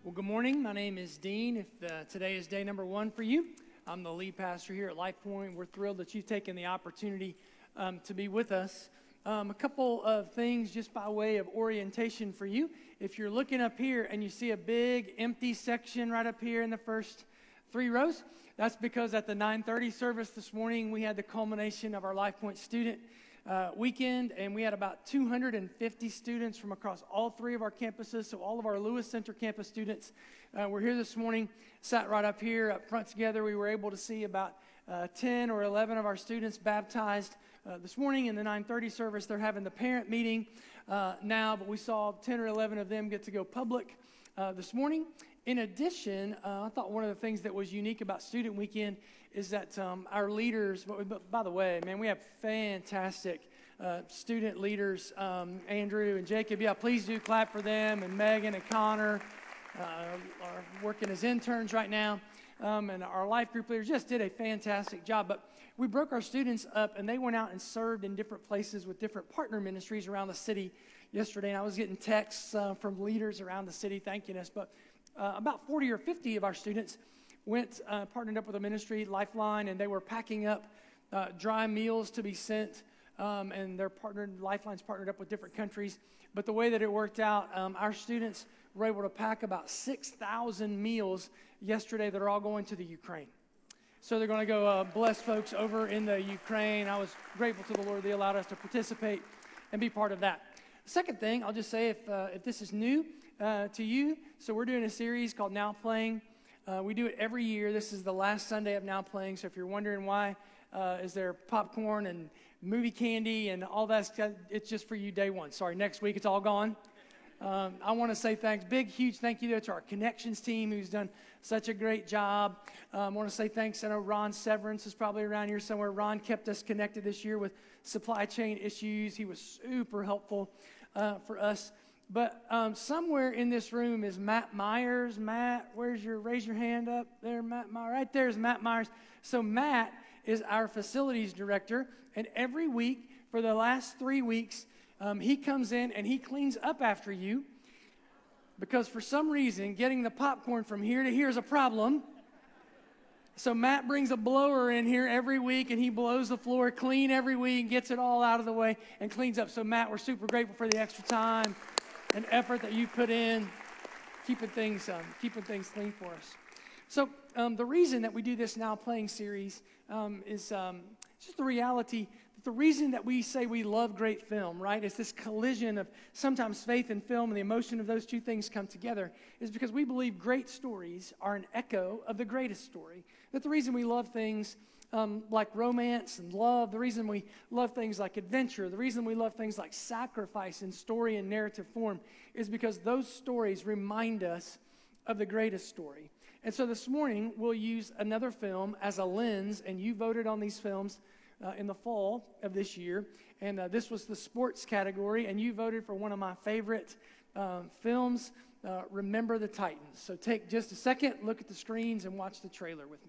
Well, good morning. My name is Dean. If today is day number 1 for you, I'm the lead pastor here at Life Point. We're thrilled that you've taken the opportunity to be with us. A couple of things just by way of orientation for you. If you're looking up here and you see a big empty section right up here in the first 3 rows, that's because at the 9:30 service this morning, we had the culmination of our Life Point student weekend, and we had about 250 students from across all 3 of our campuses. So all of our Lewis Center campus students were here this morning, sat right up here up front together. We were able to see about 10 or 11 of our students baptized this morning. In the 9:30 service, they're having the parent meeting now, but we saw 10 or 11 of them get to go public this morning. In addition, I thought one of the things that was unique about Student Weekend is that our leaders, by the way, man, we have fantastic student leaders, Andrew and Jacob. Yeah, please do clap for them, and Megan and Connor are working as interns right now, and our life group leaders just did a fantastic job. But we broke our students up, and they went out and served in different places with different partner ministries around the city yesterday, and I was getting texts from leaders around the city thanking us, but about 40 or 50 of our students went, partnered up with a ministry, Lifeline, and they were packing up dry meals to be sent, and Lifeline's partnered up with different countries. But the way that it worked out, our students were able to pack about 6,000 meals yesterday that are all going to the Ukraine. So they're going to go bless folks over in the Ukraine. I was grateful to the Lord they allowed us to participate and be part of that. Second thing, I'll just say if this is new to you, so we're doing a series called Now Playing. We do it every year. This is the last Sunday of Now Playing, so if you're wondering why is there popcorn and movie candy and all that stuff, it's just for you day one. Sorry, next week it's all gone. I want to say thanks, big, huge thank you to our Connections team who's done such a great job. I want to say thanks. I know Ron Severance is probably around here somewhere. Ron kept us connected this year with supply chain issues. He was super helpful for us. But somewhere in this room is Matt Myers. Matt, raise your hand up there, Matt Myers. Right there is Matt Myers. So Matt is our facilities director, and every week for the last 3 weeks, he comes in and he cleans up after you because for some reason, getting the popcorn from here to here is a problem. So Matt brings a blower in here every week, and he blows the floor clean every week, gets it all out of the way, and cleans up. So Matt, we're super grateful for the extra time and effort that you put in keeping things clean for us. So the reason that we do this Now Playing series is just the reality that the reason that we say we love great film, right, is this collision of sometimes faith and film, and the emotion of those two things come together, is because we believe great stories are an echo of the greatest story. That the reason we love things like romance and love, the reason we love things like adventure, the reason we love things like sacrifice in story and narrative form is because those stories remind us of the greatest story. And so this morning, we'll use another film as a lens, and you voted on these films in the fall of this year, and this was the sports category, and you voted for one of my favorite films, Remember the Titans. So take just a second, look at the screens, and watch the trailer with me.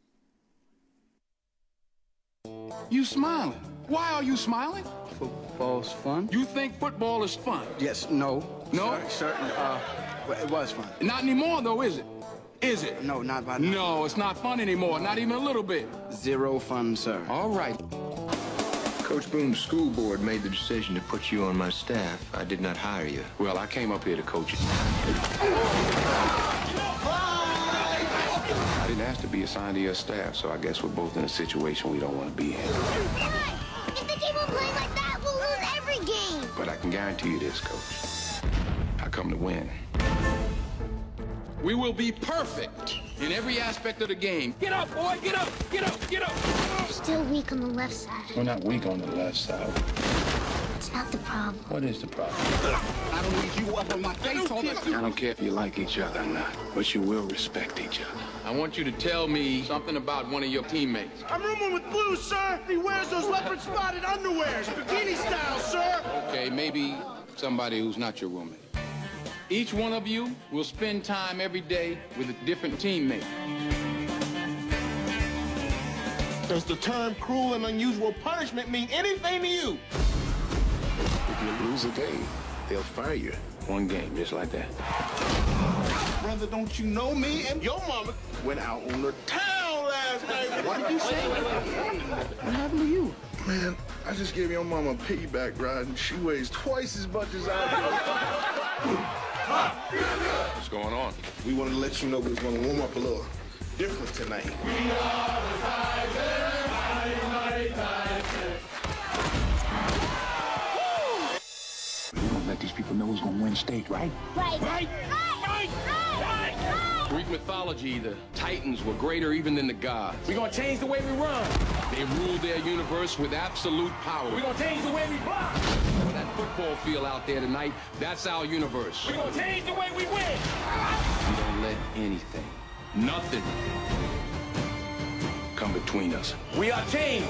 You smiling. Why are you smiling? Football's fun. You think football is fun? Yes, no. No? Certain, it was fun. Not anymore, though, is it? Is it? No, not by now. No, it's not fun anymore, not even a little bit. Zero fun, sir. All right. Coach Boone's school board made the decision to put you on my staff. I did not hire you. Well, I came up here to coach you. I didn't ask to be assigned to your staff, so I guess we're both in a situation we don't want to be in. Why? If they keep on playing like that, we'll lose every game. But I can guarantee you this, Coach. I come to win. We will be perfect in every aspect of the game. Get up, boy, get up, get up, get up. You're still weak on the left side. We're not weak on the left side. It's not the problem. What is the problem? I don't need you up on my face all the time. I don't care if you like each other or not, but you will respect each other. I want you to tell me something about one of your teammates. I'm rooming with Blue, sir. He wears those leopard-spotted underwears, bikini style, sir. Okay, maybe somebody who's not your roommate. Each one of you will spend time every day with a different teammate. Does the term cruel and unusual punishment mean anything to you? If you lose a game, they'll fire you. One game, just like that. Brother, brother, don't you know me? And your mama went out on the town last night. What did you say? What happened to you? Man, I just gave your mama a piggyback ride, and she weighs twice as much as I do. What's going on? We wanted to let you know we was going to warm up a little different tonight. We gonna let these people know who's gonna win state, right? Right. Right? Greek mythology, the Titans were greater even than the gods. We're gonna change the way we run. They ruled their universe with absolute power. We're gonna change the way we block. That football field out there tonight, that's our universe. We're gonna change the way we win. We don't let anything, nothing, come between us. We are team.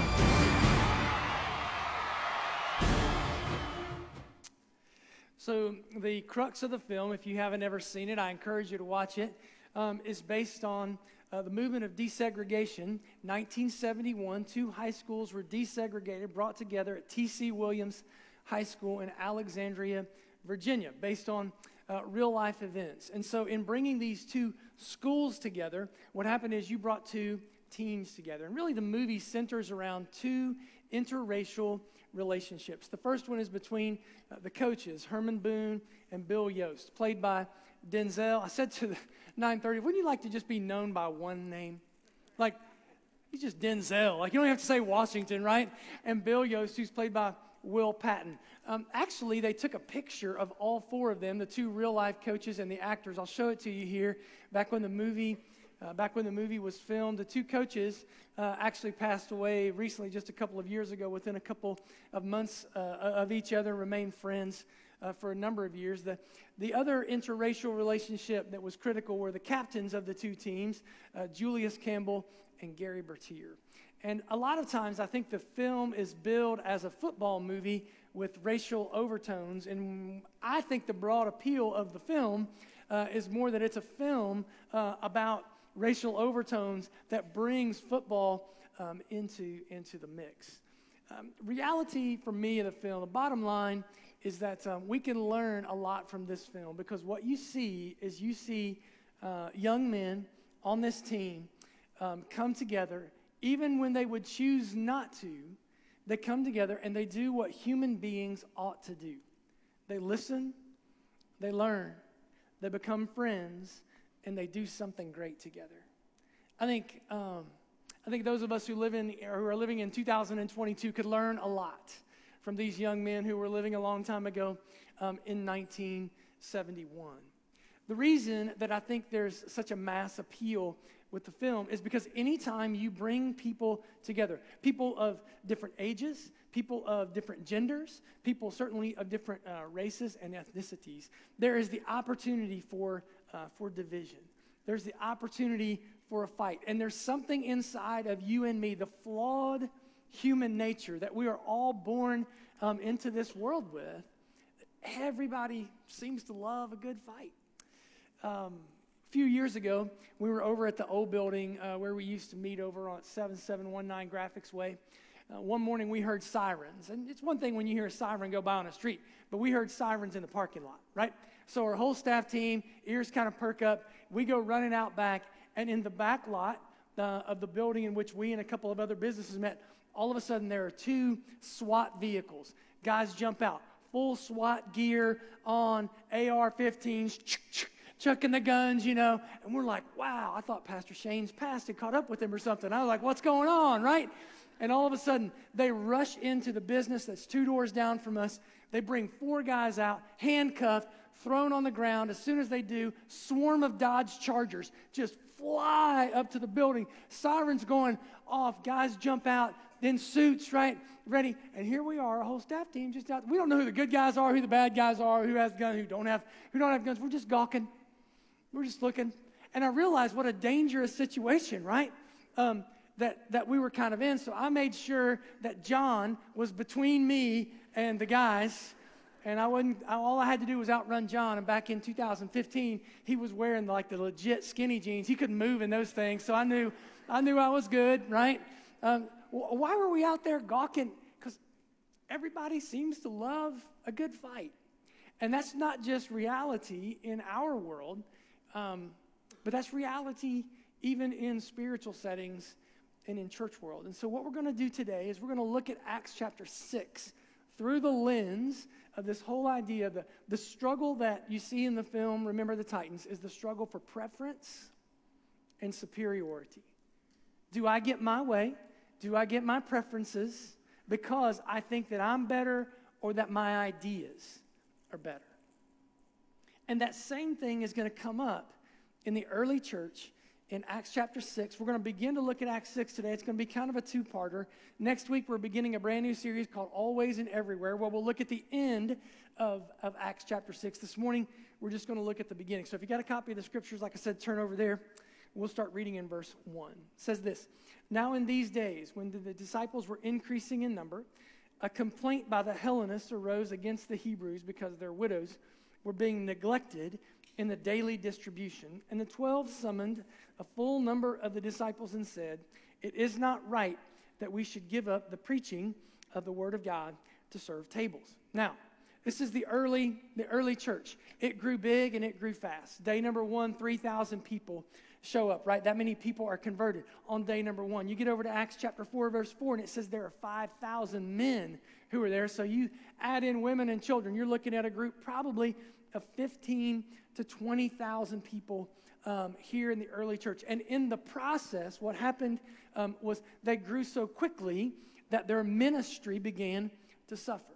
So the crux of the film, if you haven't ever seen it, I encourage you to watch it, is based on the movement of desegregation. 1971, 2 high schools were desegregated, brought together at T.C. Williams High School in Alexandria, Virginia, based on real-life events. And so in bringing these 2 schools together, what happened is you brought 2 teams together. And really the movie centers around 2 interracial relationships. The first one is between the coaches, Herman Boone and Bill Yost, played by Denzel. I said to the 9:30, wouldn't you like to just be known by one name? Like, he's just Denzel. Like, you don't have to say Washington, right? And Bill Yost, who's played by Will Patton. Actually, they took a picture of all 4 of them, the 2 real-life coaches and the actors. I'll show it to you here. Back when the movie was filmed, the 2 coaches actually passed away recently, just a couple of years ago, within a couple of months of each other, remained friends for a number of years. The other interracial relationship that was critical were the captains of the 2 teams, Julius Campbell and Gary Bertier. And a lot of times I think the film is billed as a football movie with racial overtones, and I think the broad appeal of the film is more that it's a film about racial overtones that brings football into the mix. Reality for me of the film, the bottom line is that we can learn a lot from this film, because what you see is young men on this team come together, even when they would choose not to. They come together and they do what human beings ought to do. They listen, they learn, they become friends, and they do something great together. I think those of us who are living in 2022 could learn a lot from these young men who were living a long time ago in 1971. The reason that I think there's such a mass appeal with the film is because anytime you bring people together, people of different ages, people of different genders, people certainly of different races and ethnicities, there is the opportunity for division. There's the opportunity for a fight. And there's something inside of you and me, the flawed human nature that we are all born into this world with. Everybody seems to love a good fight. A few years ago, we were over at the old building where we used to meet over on 7719 Graphics Way. One morning we heard sirens, and it's one thing when you hear a siren go by on a street, but we heard sirens in the parking lot, right? So our whole staff team, ears kind of perk up. We go running out back, and in the back lot of the building in which we and a couple of other businesses met, all of a sudden there are 2 SWAT vehicles. Guys jump out, full SWAT gear on, AR-15s, chucking the guns, and we're like, wow, I thought Pastor Shane's past had caught up with him or something. I was like, what's going on, right? And all of a sudden, they rush into the business that's 2 doors down from us. They bring 4 guys out, handcuffed, thrown on the ground. As soon as they do, swarm of Dodge Chargers just fly up to the building. Sirens going off. Guys jump out, then suits, right, ready. And here we are, a whole staff team just out. We don't know who the good guys are, who the bad guys are, who has guns, who don't have guns. We're just gawking. We're just looking. And I realized what a dangerous situation, right? That we were kind of in. So I made sure that John was between me and the guys, and all I had to do was outrun John. And back in 2015, he was wearing like the legit skinny jeans. He couldn't move in those things, so I knew I was good, right? Why were we out there gawking? Because everybody seems to love a good fight. And that's not just reality in our world. But that's reality even in spiritual settings and in church world. And so what we're going to do today is we're going to look at Acts chapter 6 through the lens of this whole idea of the struggle that you see in the film, Remember the Titans, is the struggle for preference and superiority. Do I get my way? Do I get my preferences because I think that I'm better or that my ideas are better? And that same thing is going to come up in the early church in Acts chapter 6. We're going to begin to look at Acts 6 today. It's going to be kind of a two-parter. Next week, we're beginning a brand new series called Always and Everywhere, where we'll look at the end of Acts chapter 6. This morning, we're just going to look at the beginning. So if you got a copy of the scriptures, like I said, turn over there. We'll start reading in verse 1. It says this, "Now in these days, when the disciples were increasing in number, a complaint by the Hellenists arose against the Hebrews because their widows were being neglected in the daily distribution. And the 12 summoned a full number of the disciples and said, 'It is not right that we should give up the preaching of the word of God to serve tables.'" Now, this is the early church. It grew big and it grew fast. Day number 1, 3,000 people show up, right? That many people are converted on day number 1. You get over to Acts chapter 4, verse 4, and it says there are 5,000 men who are there. So you add in women and children, you're looking at a group probably of 15 to 20,000 people here in the early church. And in the process, what happened was they grew so quickly that their ministry began to suffer.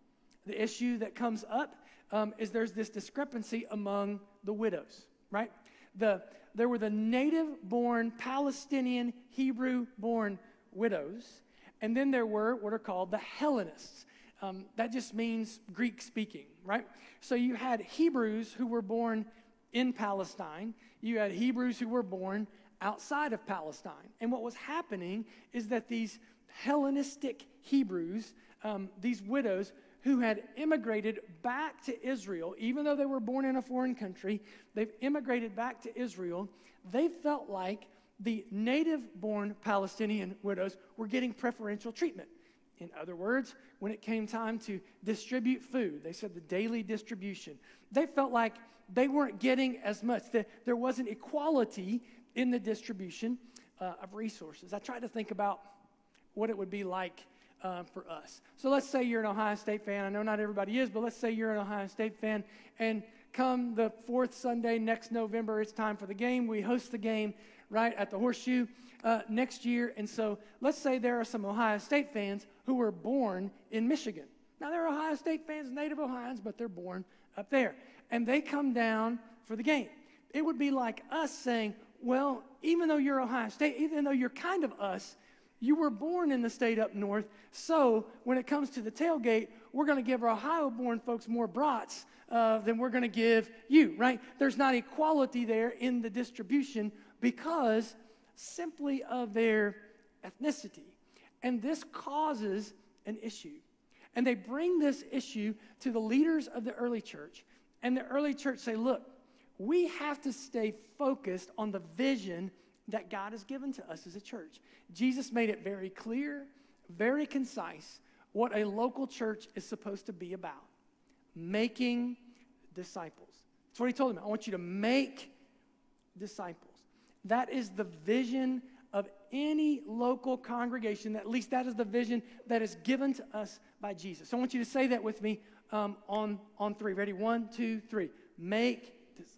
The issue that comes up is there's this discrepancy among the widows, right? There were the native-born Palestinian, Hebrew-born widows, and then there were what are called the Hellenists. That just means Greek-speaking, right? So you had Hebrews who were born in Palestine. You had Hebrews who were born outside of Palestine. And what was happening is that these Hellenistic Hebrews, these widows who had immigrated back to Israel, even though they were born in a foreign country, they've immigrated back to Israel. They felt like the native-born Palestinian widows were getting preferential treatment. In other words, when it came time to distribute food, they said the daily distribution, they felt like they weren't getting as much. There wasn't equality in the distribution of resources. I tried to think about what it would be like for us. So let's say you're an Ohio State fan. I know not everybody is, but let's say you're an Ohio State fan. And come the 4th Sunday next November, it's time for the game. We host the game right at the Horseshoe next year. And so let's say there are some Ohio State fans who were born in Michigan. Now, they're Ohio State fans, native Ohioans, but they're born up there. And they come down for the game. It would be like us saying, well, even though you're Ohio State, even though you're kind of us, you were born in the state up north, so when it comes to the tailgate, we're going to give our Ohio-born folks more brats than we're going to give you, right? There's not equality there in the distribution because simply of their ethnicity. And this causes an issue. And they bring this issue to the leaders of the early church, and the early church say, look, we have to stay focused on the vision that God has given to us as a church. Jesus made it very clear, very concise, what a local church is supposed to be about. Making disciples. That's what he told them. I want you to make disciples. That is the vision of any local congregation. At least that is the vision that is given to us by Jesus. So I want you to say that with me on 3. Ready? 1, 2, 3. Make disciples.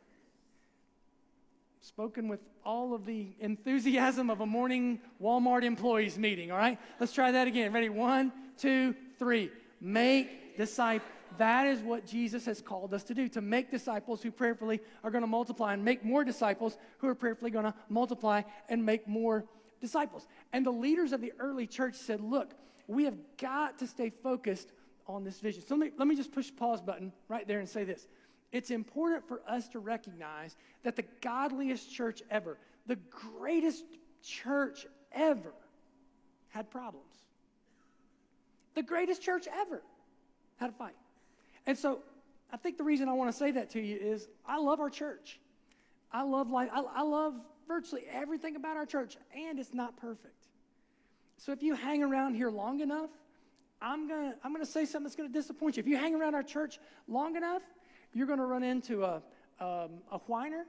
Spoken with all of the enthusiasm of a morning Walmart employees meeting, all right? Let's try that again. Ready? 1, 2, 3. Make disciples. That is what Jesus has called us to do, to make disciples who prayerfully are going to multiply and make more disciples who are prayerfully going to multiply and make more disciples. And the leaders of the early church said, look, we have got to stay focused on this vision. So let me just push the pause button right there and say this. It's important for us to recognize that the godliest church ever, the greatest church ever, had problems. The greatest church ever had a fight. And so I think the reason I want to say that to you is I love our church. I love life. I love virtually everything about our church, and it's not perfect. So if you hang around here long enough, I'm gonna say something that's going to disappoint you. If you hang around our church long enough, you're going to run into a a whiner,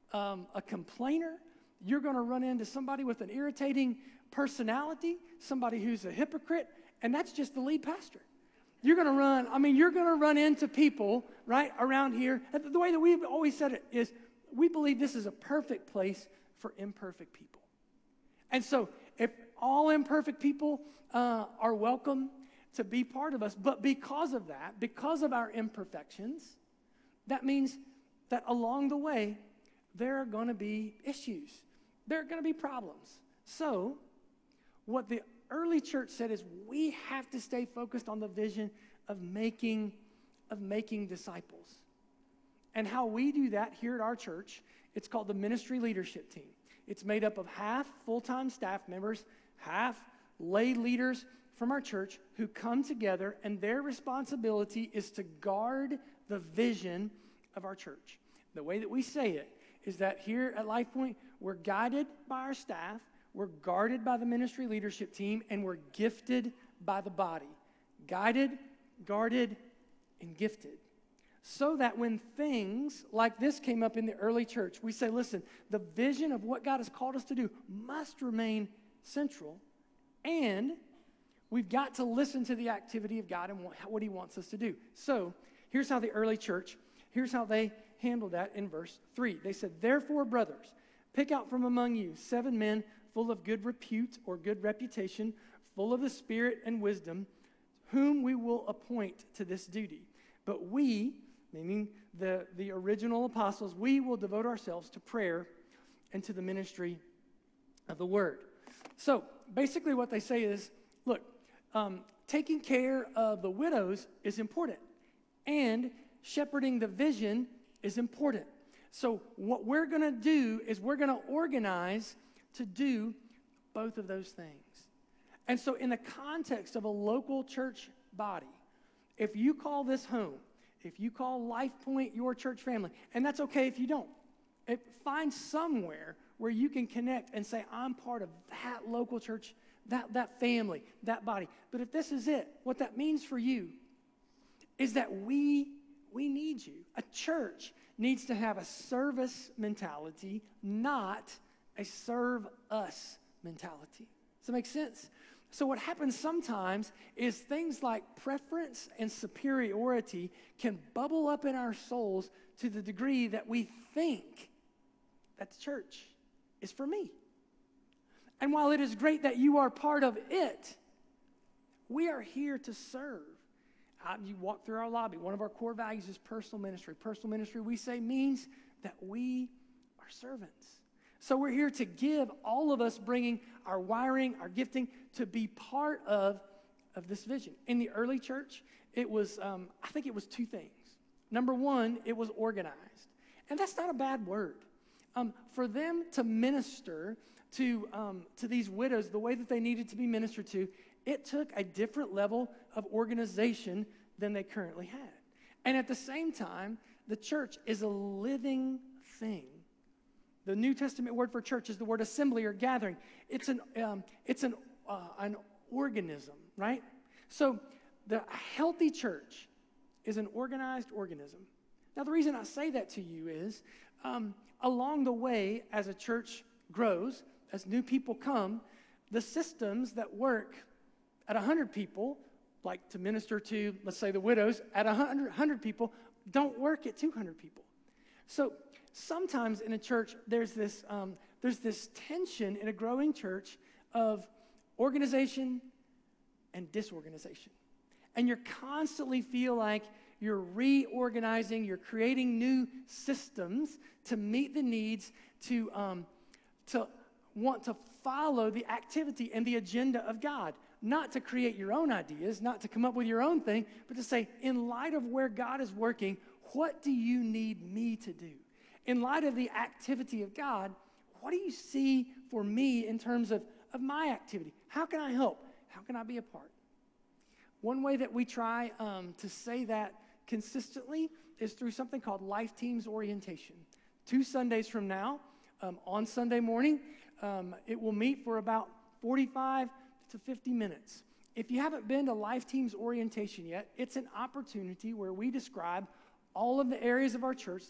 a complainer. You're going to run into somebody with an irritating personality, somebody who's a hypocrite, and that's just the lead pastor. You're going to run into people right around here. The way that we've always said it is we believe this is a perfect place for imperfect people. And so if all imperfect people are welcome to be part of us, but because of that, because of our imperfections, that means that along the way, there are going to be issues. There are going to be problems. So what the early church said is we have to stay focused on the vision of making disciples. And how we do that here at our church, it's called the ministry leadership team. It's made up of half full-time staff members, half lay leaders from our church who come together, and their responsibility is to guard the vision of our church. The way that we say it is that here at LifePoint, we're guided by our staff, we're guarded by the ministry leadership team, and we're gifted by the body. Guided, guarded, and gifted. So that when things like this came up in the early church, we say, listen, the vision of what God has called us to do must remain central, and we've got to listen to the activity of God and what he wants us to do. So here's how the early church, here's how they handled that in verse 3. They said, therefore, brothers, pick out from among you 7 men full of good repute or good reputation, full of the Spirit and wisdom, whom we will appoint to this duty. But we, meaning the original apostles, we will devote ourselves to prayer and to the ministry of the word. So basically what they say is, look, taking care of the widows is important, and shepherding the vision is important. So what we're going to do is we're going to organize to do both of those things. And so in the context of a local church body, if you call this home, if you call LifePoint your church family, and that's okay if you don't, find somewhere where you can connect and say, I'm part of that local church, that family, that body. But if this is it, what that means for you is that we need you. A church needs to have a service mentality, not a serve us mentality. Does that make sense? So what happens sometimes is things like preference and superiority can bubble up in our souls to the degree that we think that the church is for me. And while it is great that you are part of it, we are here to serve. You walk through our lobby. One of our core values is personal ministry. Personal ministry, we say, means that we are servants. So we're here to give, all of us bringing our wiring, our gifting, to be part of this vision. In the early church, it was, I think it was 2 things. Number 1, it was organized. And that's not a bad word. For them to minister to these widows the way that they needed to be ministered to, it took a different level of organization than they currently had. And at the same time, the church is a living thing. The New Testament word for church is the word assembly or gathering. It's an organism, right? So a healthy church is an organized organism. Now, the reason I say that to you is along the way, as a church grows, as new people come, the systems that work at 100 people, like to minister to, let's say, the widows, at 100 people, don't work at 200 people. So sometimes in a church, there's this tension in a growing church of organization and disorganization. And you constantly feel like you're reorganizing, you're creating new systems to meet the needs, to want to follow the activity and the agenda of God. Not to create your own ideas, not to come up with your own thing, but to say, in light of where God is working, what do you need me to do? In light of the activity of God, what do you see for me in terms of my activity? How can I help? How can I be a part? One way that we try to say that consistently is through something called Life Teams Orientation. 2 Sundays from now, on Sunday morning, it will meet for about 45 to 50 minutes. If you haven't been to Life Teams Orientation yet, it's an opportunity where we describe all of the areas of our church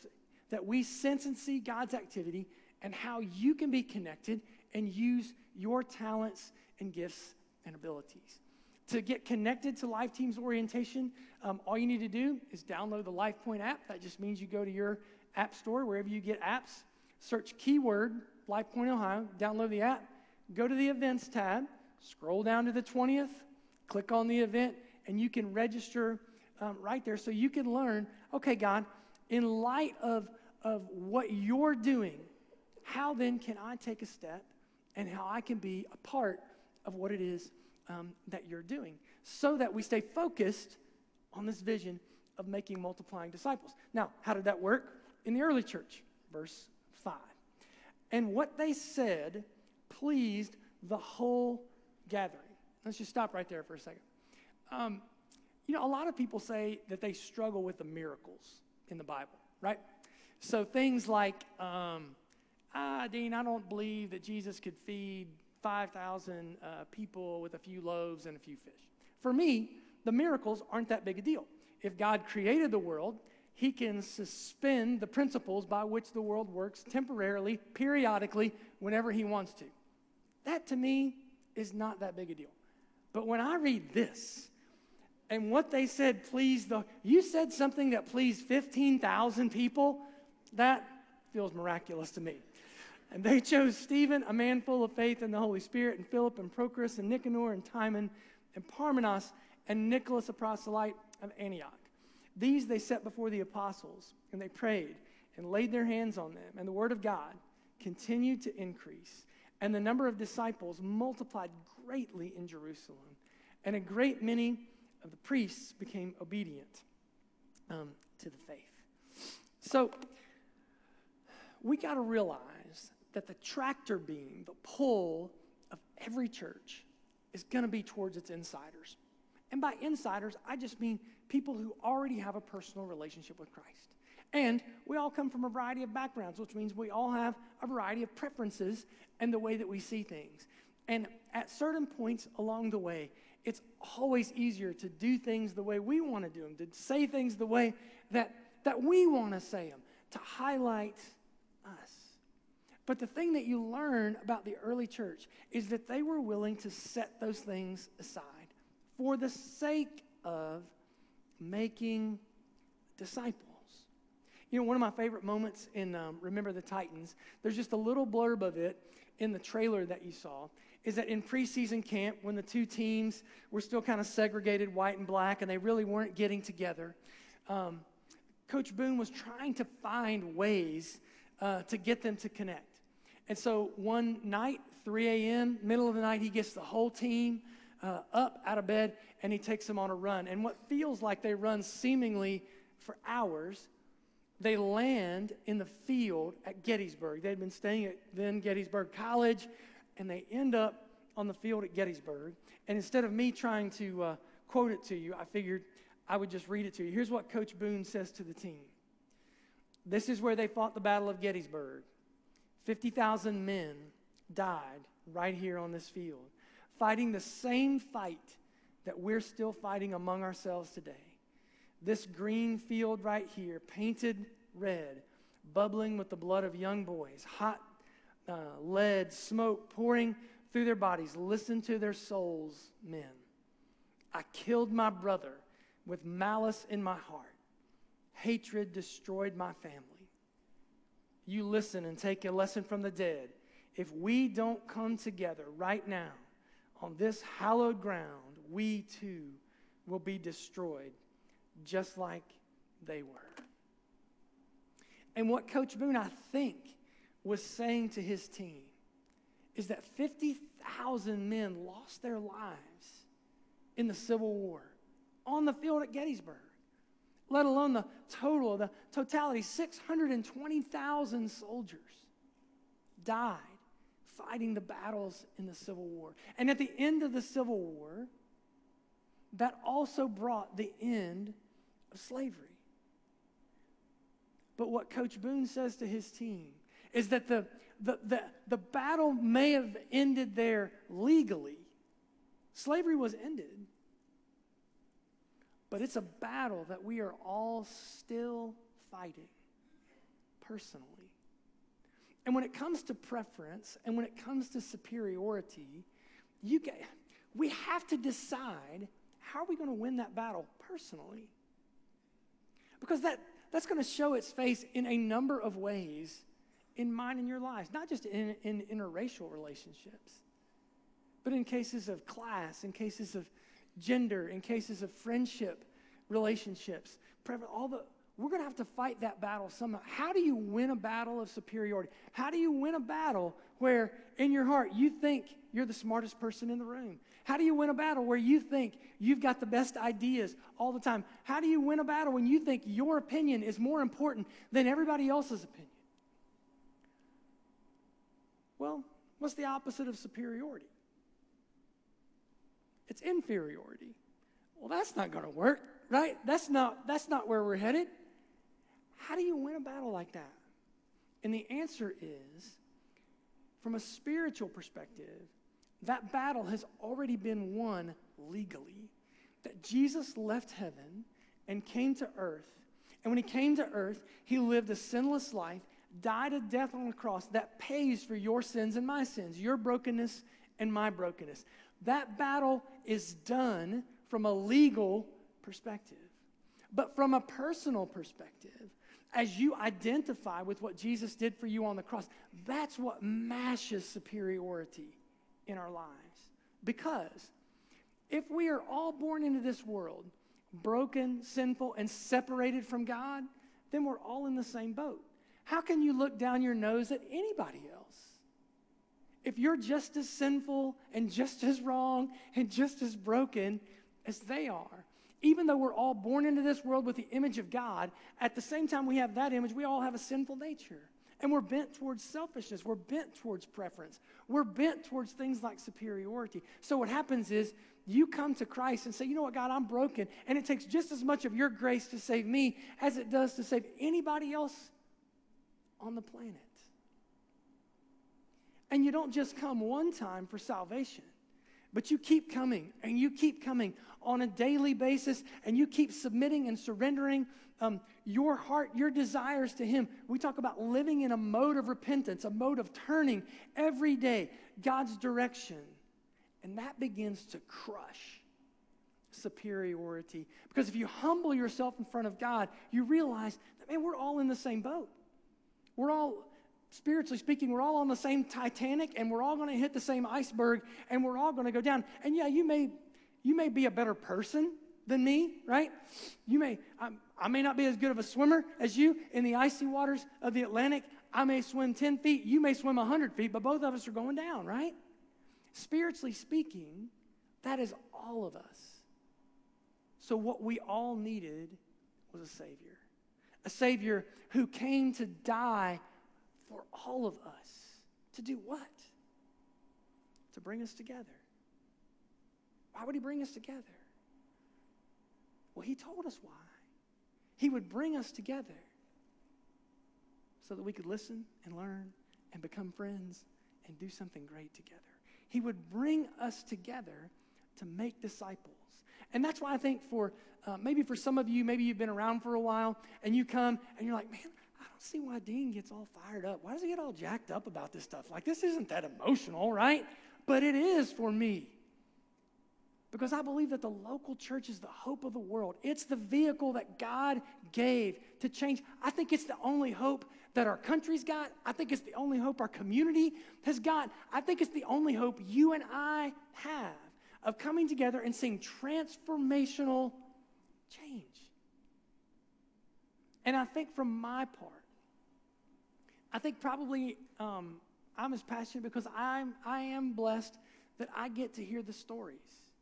that we sense and see God's activity and how you can be connected and use your talents and gifts and abilities. To get connected to Life Teams Orientation, all you need to do is download the LifePoint app. That just means you go to your app store, wherever you get apps, search keyword LifePoint Ohio, download the app, go to the events tab, scroll down to the 20th, click on the event, and you can register right there so you can learn, okay, God, in light of what you're doing, how then can I take a step and how I can be a part of what it is that you're doing so that we stay focused on this vision of making multiplying disciples. Now, how did that work in the early church? Verse 5. And what they said pleased the whole gathering. Let's just stop right there for a second. A lot of people say that they struggle with the miracles in the Bible, right? So things like, Dean, I don't believe that Jesus could feed 5,000 people with a few loaves and a few fish. For me, the miracles aren't that big a deal. If God created the world, he can suspend the principles by which the world works temporarily, periodically, whenever he wants to. That, to me, is not that big a deal. But when I read this, and what they said you said something that pleased 15,000 people, that feels miraculous to me. And they chose Stephen, a man full of faith in the Holy Spirit, and Philip and Prochorus and Nicanor and Timon and Parmenas and Nicholas, a proselyte of Antioch. These they set before the apostles, and they prayed and laid their hands on them. And the word of God continued to increase, and the number of disciples multiplied greatly in Jerusalem. And a great many of the priests became obedient to the faith. So we got to realize that the tractor beam, the pull of every church is going to be towards its insiders. And by insiders, I just mean people who already have a personal relationship with Christ. And we all come from a variety of backgrounds, which means we all have a variety of preferences and the way that we see things. And at certain points along the way, it's always easier to do things the way we want to do them, to say things the way that we want to say them, to highlight us. But the thing that you learn about the early church is that they were willing to set those things aside for the sake of making disciples. One of my favorite moments in Remember the Titans, there's just a little blurb of it in the trailer that you saw, is that in preseason camp, when the two teams were still kind of segregated, white and black, and they really weren't getting together, Coach Boone was trying to find ways to get them to connect. And so one night, 3 a.m., middle of the night, he gets the whole team up out of bed, and he takes them on a run. And what feels like they run seemingly for hours, they land in the field at Gettysburg. They'd been staying at then Gettysburg College, and they end up on the field at Gettysburg. And instead of me trying to quote it to you, I figured I would just read it to you. Here's what Coach Boone says to the team. This is where they fought the Battle of Gettysburg. 50,000 men died right here on this field, fighting the same fight that we're still fighting among ourselves today. This green field right here, painted red, bubbling with the blood of young boys, hot lead, smoke pouring through their bodies. Listen to their souls, men. I killed my brother with malice in my heart. Hatred destroyed my family. You listen and take a lesson from the dead. If we don't come together right now on this hallowed ground, we too will be destroyed just like they were. And what Coach Boone, I think, was saying to his team is that 50,000 men lost their lives in the Civil War on the field at Gettysburg, let alone the totality, 620,000 soldiers died fighting the battles in the Civil War. And at the end of the Civil War, that also brought the end of slavery. But what Coach Boone says to his team is that the battle may have ended there legally. Slavery was ended. But it's a battle that we are all still fighting personally. And when it comes to preference and when it comes to superiority, we have to decide, how are we going to win that battle personally? Because that's going to show its face in a number of ways in mine and your lives, not just in interracial relationships, but in cases of class, in cases of gender, in cases of friendship relationships. We're going to have to fight that battle somehow. How do you win a battle of superiority? How do you win a battle where in your heart you think you're the smartest person in the room? How do you win a battle where you think you've got the best ideas all the time? How do you win a battle when you think your opinion is more important than everybody else's opinion? Well, what's the opposite of superiority? It's inferiority. Well, that's not going to work, right? That's not where we're headed. How do you win a battle like that? And the answer is, from a spiritual perspective, that battle has already been won legally. That Jesus left heaven and came to earth. And when he came to earth, he lived a sinless life, died a death on the cross that pays for your sins and my sins, your brokenness and my brokenness. That battle is done from a legal perspective. But from a personal perspective, as you identify with what Jesus did for you on the cross, that's what mashes superiority in our lives. Because if we are all born into this world broken, sinful, and separated from God, then we're all in the same boat. How can you look down your nose at anybody else? If you're just as sinful and just as wrong and just as broken as they are, even though we're all born into this world with the image of God, at the same time we have that image, we all have a sinful nature. And we're bent towards selfishness. We're bent towards preference. We're bent towards things like superiority. So what happens is you come to Christ and say, you know what, God, I'm broken. And it takes just as much of your grace to save me as it does to save anybody else on the planet. And you don't just come one time for salvation, but you keep coming and you keep coming on a daily basis, and you keep submitting and surrendering your heart, your desires to him. We talk about living in a mode of repentance, a mode of turning every day God's direction. And that begins to crush superiority. Because if you humble yourself in front of God, you realize that, man, we're all in the same boat. We're all, spiritually speaking, we're all on the same Titanic, and we're all going to hit the same iceberg, and we're all going to go down. And yeah, you may be a better person than me, right? I may not be as good of a swimmer as you in the icy waters of the Atlantic. I may swim 10 feet, you may swim 100 feet, but both of us are going down, right? Spiritually speaking, that is all of us. So what we all needed was a Savior who came to die for all of us. To do what? To bring us together. Why would he bring us together? Well, he told us why. He would bring us together so that we could listen and learn and become friends and do something great together. He would bring us together to make disciples. And that's why I think maybe for some of you, maybe you've been around for a while and you come and you're like, man, I don't see why Dean gets all fired up. Why does he get all jacked up about this stuff? Like, this isn't that emotional, right? But it is for me. Because I believe that the local church is the hope of the world. It's the vehicle that God gave to change. I think it's the only hope that our country's got. I think it's the only hope our community has got. I think it's the only hope you and I have of coming together and seeing transformational change. And I think from my part, I think probably I'm as passionate because I am blessed that I get to hear the stories.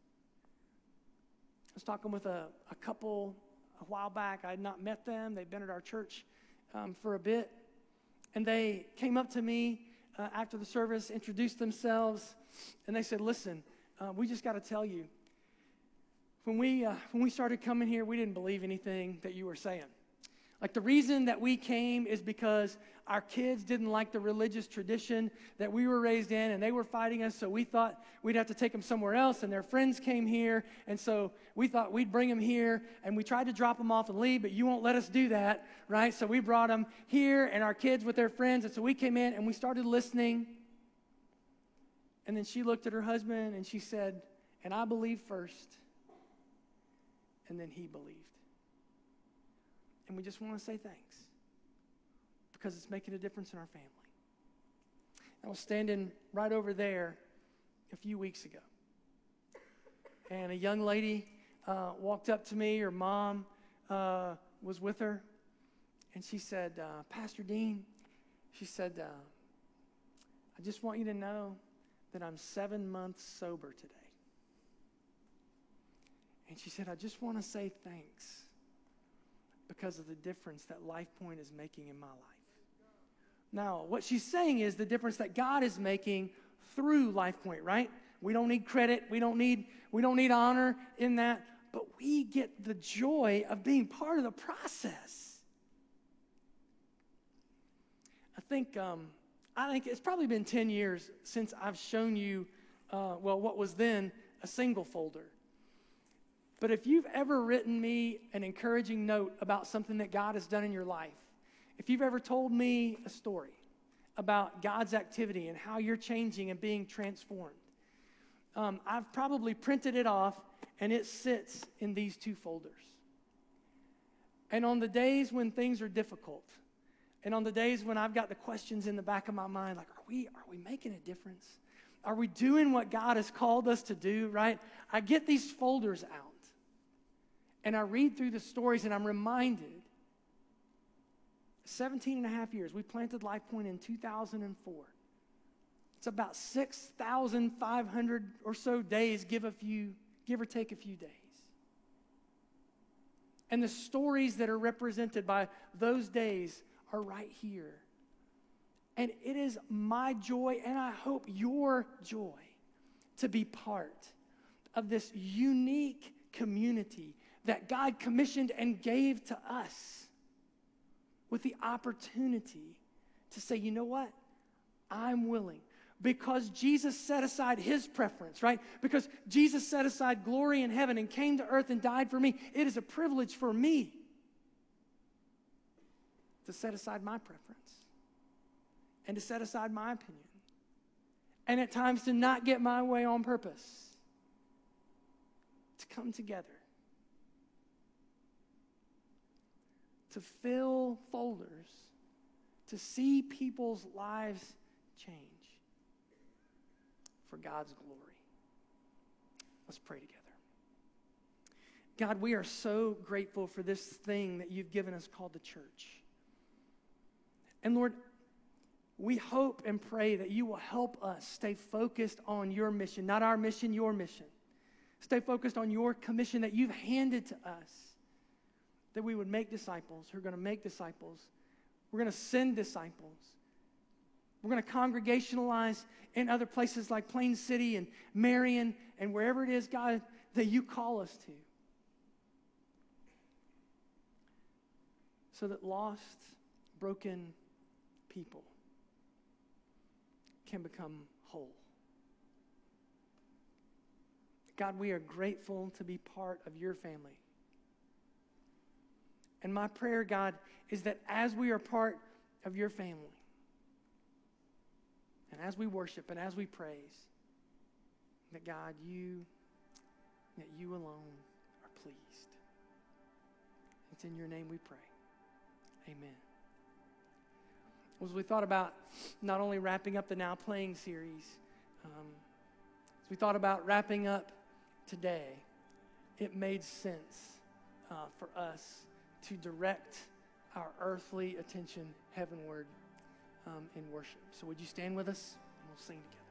I was talking with a couple a while back. I had not met them. They'd been at our church for a bit. And they came up to me after the service, introduced themselves, and they said, listen, we just got to tell you, when we started coming here, we didn't believe anything that you were saying. Like the reason that we came is because our kids didn't like the religious tradition that we were raised in, and they were fighting us, so we thought we'd have to take them somewhere else, and their friends came here, and so we thought we'd bring them here, and we tried to drop them off and leave, but you won't let us do that, right? So we brought them here, and our kids with their friends, and so we came in, and we started listening, and then she looked at her husband, and she said, and I believed first, and then he believed. And we just want to say thanks because it's making a difference in our family. I was standing right over there a few weeks ago, and a young lady walked up to me. Her mom was with her, and she said, Pastor Dean, she said, I just want you to know that I'm 7 months sober today. And she said, I just want to say thanks because of the difference that LifePoint is making in my life. Now, what she's saying is the difference that God is making through LifePoint, right? We don't need credit. We don't need honor in that, but we get the joy of being part of the process. I think it's probably been 10 years since I've shown you, what was then a single folder. But if you've ever written me an encouraging note about something that God has done in your life, if you've ever told me a story about God's activity and how you're changing and being transformed, I've probably printed it off, and it sits in these two folders. And on the days when things are difficult, and on the days when I've got the questions in the back of my mind, like, are we making a difference? Are we doing what God has called us to do, right? I get these folders out. And I read through the stories, and I'm reminded, 17 and a half years. We planted LifePoint in 2004. It's about 6,500 or so days, give or take a few days. And the stories that are represented by those days are right here. And it is my joy, and I hope your joy, to be part of this unique community that God commissioned and gave to us with the opportunity to say, you know what? I'm willing. Because Jesus set aside his preference, right? Because Jesus set aside glory in heaven and came to earth and died for me. It is a privilege for me to set aside my preference and to set aside my opinion. And at times to not get my way on purpose. To come together. To fill folders, to see people's lives change for God's glory. Let's pray together. God, we are so grateful for this thing that you've given us called the church. And Lord, we hope and pray that you will help us stay focused on your mission, not our mission, your mission. Stay focused on your commission that you've handed to us. That we would make disciples who are going to make disciples. We're going to send disciples. We're going to congregationalize in other places like Plain City and Marion and wherever it is, God, that you call us to. So that lost, broken people can become whole. God, we are grateful to be part of your family. And my prayer, God, is that as we are part of your family, and as we worship and as we praise, that God, you alone are pleased. It's in your name we pray. Amen. As we thought about not only wrapping up the Now Playing series, as we thought about wrapping up today, it made sense for us to direct our earthly attention heavenward in worship. So would you stand with us and we'll sing together.